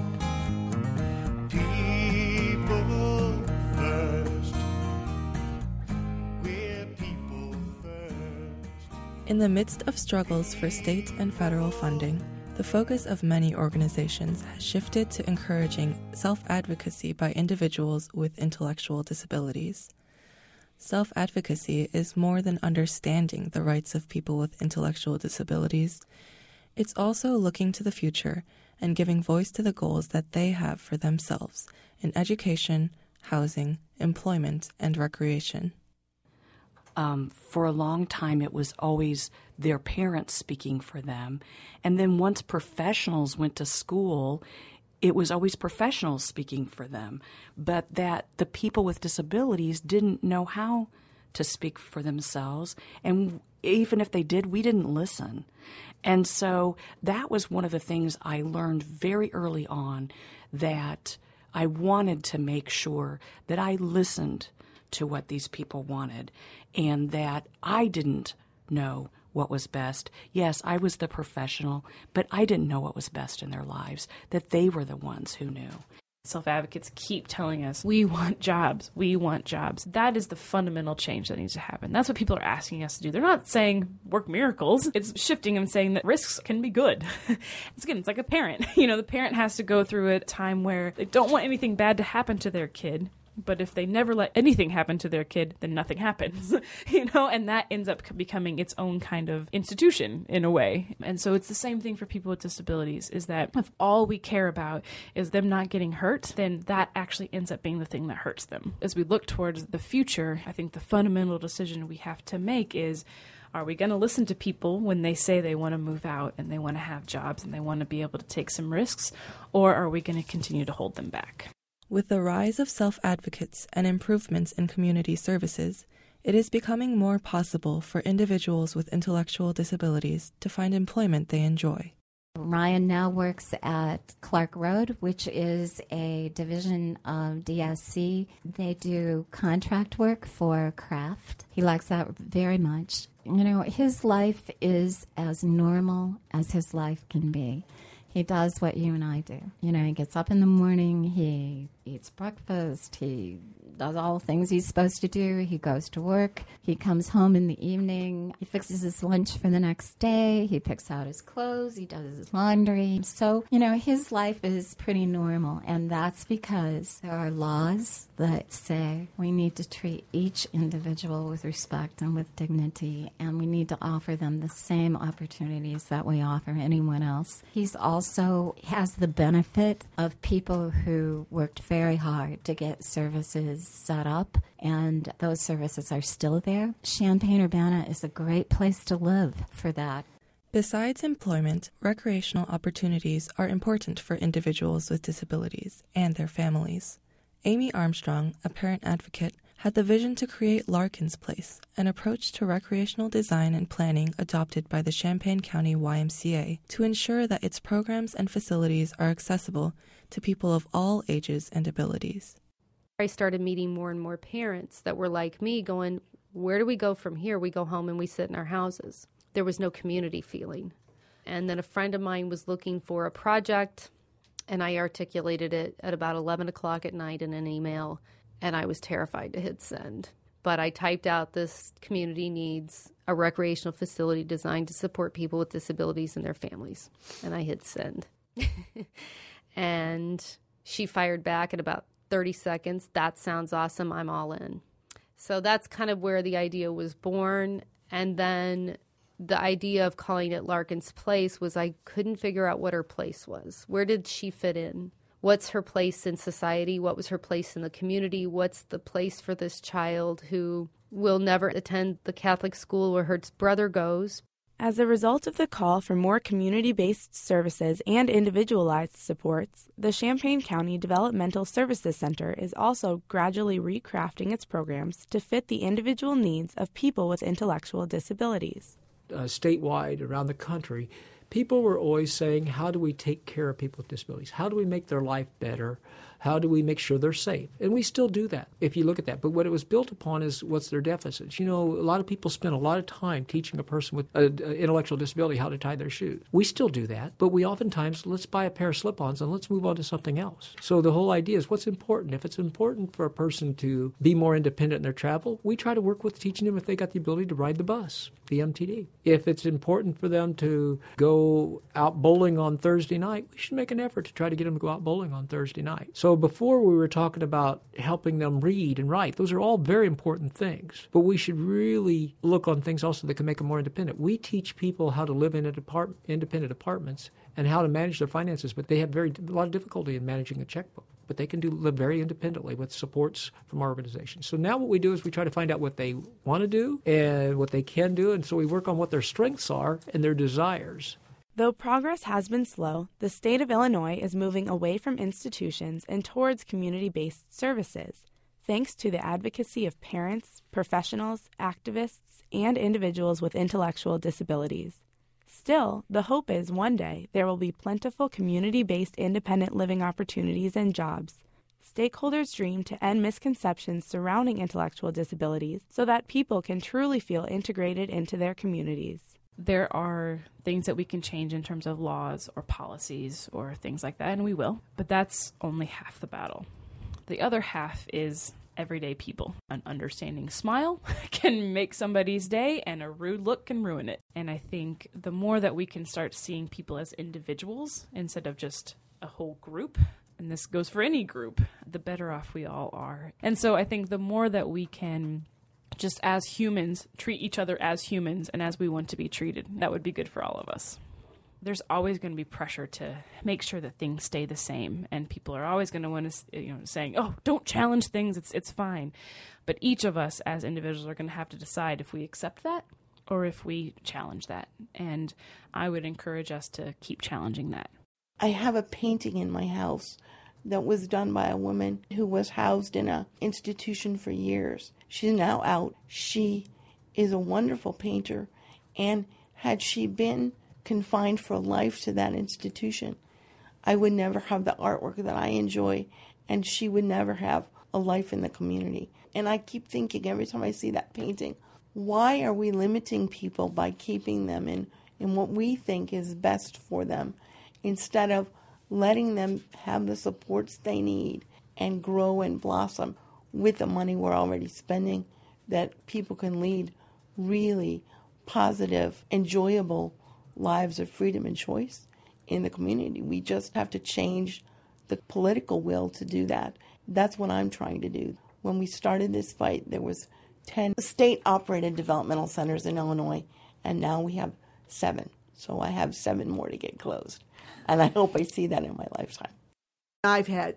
People first. We're people first. In the midst of struggles for state and federal funding, the focus of many organizations has shifted to encouraging self-advocacy by individuals with intellectual disabilities. Self-advocacy is more than understanding the rights of people with intellectual disabilities. It's also looking to the future and giving voice to the goals that they have for themselves in education, housing, employment, and recreation. Um, for a long time, it was always their parents speaking for them. And then once professionals went to school, it was always professionals speaking for them. But that the people with disabilities didn't know how to speak for themselves. And even if they did, we didn't listen. And so that was one of the things I learned very early on, that I wanted to make sure that I listened to what these people wanted, and that I didn't know what was best. Yes, I was the professional, but I didn't know what was best in their lives, that they were the ones who knew. Self-advocates keep telling us, we want jobs, we want jobs. That is the fundamental change that needs to happen. That's what people are asking us to do. They're not saying work miracles. It's shifting and saying that risks can be good. It's again, it's like a parent. You know, the parent has to go through a time where they don't want anything bad to happen to their kid. But if they never let anything happen to their kid, then nothing happens, you know, and that ends up becoming its own kind of institution in a way. And so it's the same thing for people with disabilities, is that if all we care about is them not getting hurt, then that actually ends up being the thing that hurts them. As we look towards the future, I think the fundamental decision we have to make is, are we going to listen to people when they say they want to move out and they want to have jobs and they want to be able to take some risks, or are we going to continue to hold them back? With the rise of self-advocates and improvements in community services, it is becoming more possible for individuals with intellectual disabilities to find employment they enjoy. Ryan now works at Clark Road, which is a division of D S C. They do contract work for Kraft. He likes that very much. You know, his life is as normal as his life can be. He does what you and I do. You know, he gets up in the morning, he eats breakfast, he does all the things he's supposed to do. He goes to work. He comes home in the evening. He fixes his lunch for the next day. He picks out his clothes. He does his laundry. So, you know, his life is pretty normal. And that's because there are laws that say we need to treat each individual with respect and with dignity. And we need to offer them the same opportunities that we offer anyone else. He's also has the benefit of people who worked very hard to get services set up, and those services are still there. Champaign-Urbana is a great place to live for that. Besides employment, recreational opportunities are important for individuals with disabilities and their families. Amy Armstrong, a parent advocate, had the vision to create Larkin's Place, an approach to recreational design and planning adopted by the Champaign County Y M C A to ensure that its programs and facilities are accessible to people of all ages and abilities. I started meeting more and more parents that were like me going, where do we go from here? We go home and we sit in our houses. There was no community feeling. And then a friend of mine was looking for a project, and I articulated it at about eleven o'clock at night in an email, and I was terrified to hit send. But I typed out, this community needs a recreational facility designed to support people with disabilities and their families. And I hit send. And she fired back in about thirty seconds. That sounds awesome. I'm all in. So that's kind of where the idea was born. And then the idea of calling it Larkin's Place was I couldn't figure out what her place was. Where did she fit in? What's her place in society? What was her place in the community? What's the place for this child who will never attend the Catholic school where her brother goes? As a result of the call for more community-based services and individualized supports, the Champaign County Developmental Services Center is also gradually recrafting its programs to fit the individual needs of people with intellectual disabilities. Uh, statewide, around the country, people were always saying, how do we take care of people with disabilities? How do we make their life better? How do we make sure they're safe? And we still do that, if you look at that. But what it was built upon is what's their deficits. You know, a lot of people spend a lot of time teaching a person with an intellectual disability how to tie their shoes. We still do that, but we oftentimes, let's buy a pair of slip-ons and let's move on to something else. So the whole idea is what's important. If it's important for a person to be more independent in their travel, we try to work with teaching them if they got the ability to ride the bus, the M T D. If it's important for them to go out bowling on Thursday night, we should make an effort to try to get them to go out bowling on Thursday night. So before we were talking about helping them read and write. Those are all very important things. But we should really look on things also that can make them more independent. We teach people how to live in apart- independent apartments and how to manage their finances, but they have very a lot of difficulty in managing a checkbook. But they can do live very independently with supports from our organization. So now what we do is we try to find out what they want to do and what they can do, and so we work on what their strengths are and their desires. Though progress has been slow, the state of Illinois is moving away from institutions and towards community-based services, thanks to the advocacy of parents, professionals, activists, and individuals with intellectual disabilities. Still, the hope is one day there will be plentiful community-based independent living opportunities and jobs. Stakeholders dream to end misconceptions surrounding intellectual disabilities so that people can truly feel integrated into their communities. there are things that we can change in terms of laws or policies or things like that, and we will. But that's only half the battle. The other half is everyday people. An understanding smile can make somebody's day, and a rude look can ruin it. And I think the more that we can start seeing people as individuals instead of just a whole group, and this goes for any group, the better off we all are. And so I think the more that we can just as humans treat each other as humans and as we want to be treated, that would be good for all of us. There's always going to be pressure to make sure that things stay the same, and people are always going to want to, you know, saying, "Oh, don't challenge things; it's it's fine." But each of us as individuals are going to have to decide if we accept that or if we challenge that. And I would encourage us to keep challenging that. I have a painting in my house that was done by a woman who was housed in an institution for years. She's now out. She is a wonderful painter, and had she been confined for life to that institution, I would never have the artwork that I enjoy, and she would never have a life in the community. And I keep thinking every time I see that painting, why are we limiting people by keeping them in, in what we think is best for them, instead of letting them have the supports they need and grow and blossom with the money we're already spending, that people can lead really positive, enjoyable lives of freedom and choice in the community. We just have to change the political will to do that. That's what I'm trying to do. When we started this fight, there was ten state-operated developmental centers in Illinois, and now we have seven. So I have seven more to get closed. And I hope I see that in my lifetime. I've had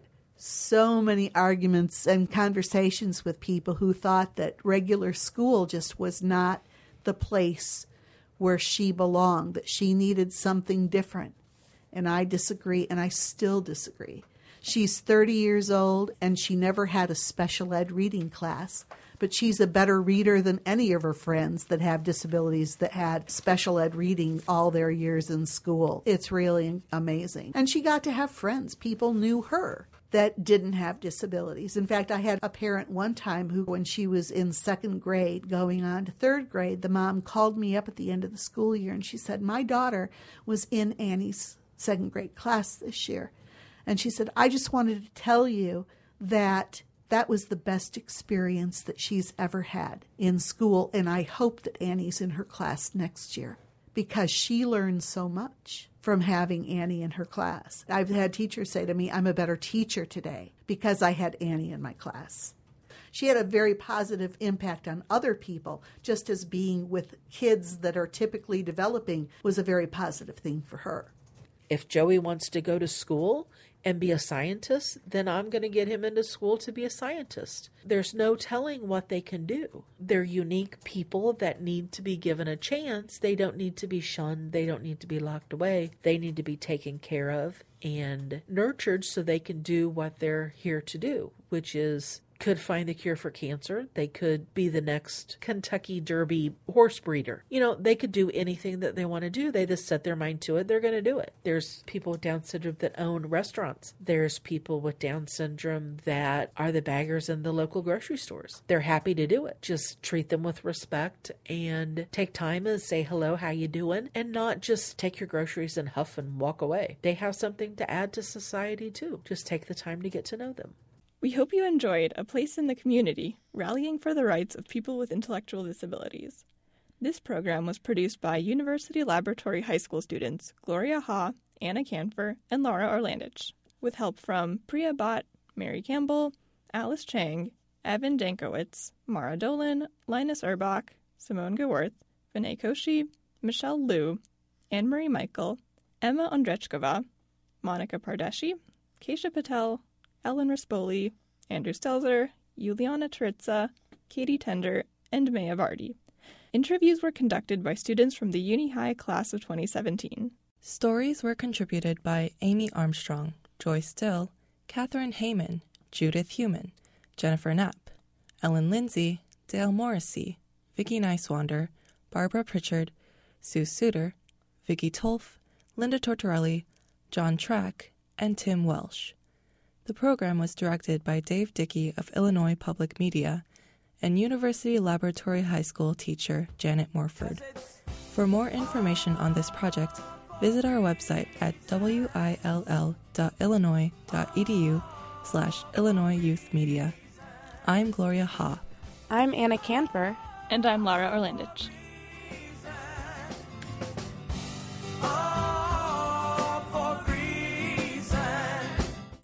so many arguments and conversations with people who thought that regular school just was not the place where she belonged, that she needed something different. And I disagree, and I still disagree. She's thirty years old, and she never had a special ed reading class, but she's a better reader than any of her friends that have disabilities that had special ed reading all their years in school. It's really amazing. And she got to have friends. People knew her that didn't have disabilities. In fact, I had a parent one time who, when she was in second grade going on to third grade, the mom called me up at the end of the school year, and she said, "My daughter was in Annie's second grade class this year." And she said, "I just wanted to tell you that that was the best experience that she's ever had in school, and I hope that Annie's in her class next year, because she learned so much from having Annie in her class." I've had teachers say to me, "I'm a better teacher today because I had Annie in my class." She had a very positive impact on other people, just as being with kids that are typically developing was a very positive thing for her. If Joey wants to go to school and be a scientist, then I'm going to get him into school to be a scientist. There's no telling what they can do. They're unique people that need to be given a chance. They don't need to be shunned. They don't need to be locked away. They need to be taken care of and nurtured so they can do what they're here to do, which is could find the cure for cancer. They could be the next Kentucky Derby horse breeder. You know, they could do anything that they want to do. They just set their mind to it. They're going to do it. There's people with Down syndrome that own restaurants. There's people with Down syndrome that are the baggers in the local grocery stores. They're happy to do it. Just treat them with respect and take time and say hello, how you doing? And not just take your groceries and huff and walk away. They have something to add to society too. Just take the time to get to know them. We hope you enjoyed A Place in the Community, rallying for the rights of people with intellectual disabilities. This program was produced by University Laboratory High School students Gloria Ha, Anna Canfer, and Laura Orlandich, with help from Priya Bhatt, Mary Campbell, Alice Chang, Evan Dankowitz, Mara Dolan, Linus Urbach, Simone Geworth, Vinay Koshi, Michelle Liu, Anne-Marie Michael, Emma Ondrechkova, Monica Pardeshi, Keisha Patel, Ellen Rispoli, Andrew Stelzer, Juliana Taritza, Katie Tender, and Maya Vardy. Interviews were conducted by students from the Uni High class of twenty seventeen. Stories were contributed by Amy Armstrong, Joy Still, Catherine Heyman, Judith Heumann, Jennifer Knapp, Ellen Lindsay, Dale Morrissey, Vicki Nicewander, Barbara Pritchard, Sue Suter, Vicki Tolf, Linda Tortorelli, John Track, and Tim Welsh. The program was directed by Dave Dickey of Illinois Public Media and University Laboratory High School teacher Janet Morford. For more information on this project, visit our website at will.illinois.edu slash Illinois Youth Media. I'm Gloria Ha. I'm Anna Canfer. And I'm Laura Orlandich.